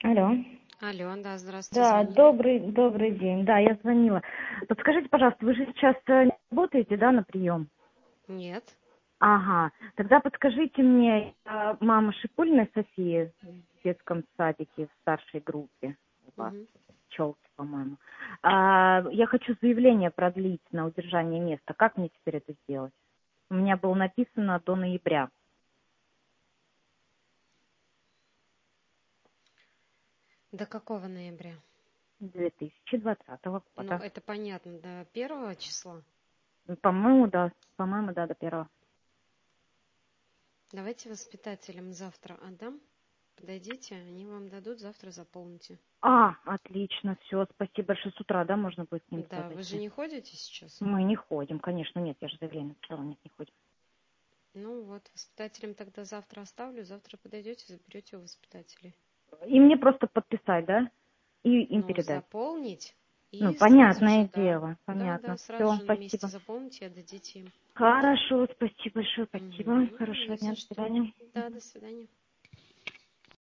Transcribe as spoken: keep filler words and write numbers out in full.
Алло. Алло, да, здравствуйте, Да, звонили. добрый, добрый день. Да, я звонила. Подскажите, пожалуйста, вы же сейчас э, не работаете, да, на прием? Нет. Ага. Тогда подскажите мне, я мама Шипулиной Софии в детском садике в старшей группе у вас, Мгм. Челки, по-моему. А, я хочу заявление продлить на удержание места. Как мне теперь это сделать? У меня было написано до ноября До какого ноября? две тысячи двадцатого Ну, года. это понятно, до первого числа. По-моему, да. По-моему, да, до первого. Давайте воспитателям завтра отдам. Подойдите, они вам дадут, завтра заполните. А, отлично, все, спасибо большое. С утра, да, можно будет с ним Да, вы же связаться? не ходите сейчас? Мы не ходим, конечно, нет, я же заявление написала, нет, не ходим. Ну вот, воспитателям тогда завтра оставлю, завтра подойдете, заберете у воспитателей. И мне просто подписать, да? И им Ну, передать. заполнить Ну, и сразу же, понятное да. дело, Да, да, понятно. сразу Все, же на месте спасибо. заполните и отдадите им. Хорошо, спасибо большое, спасибо. Угу, Хорошего не дня, за до что. свидания. Да, до свидания.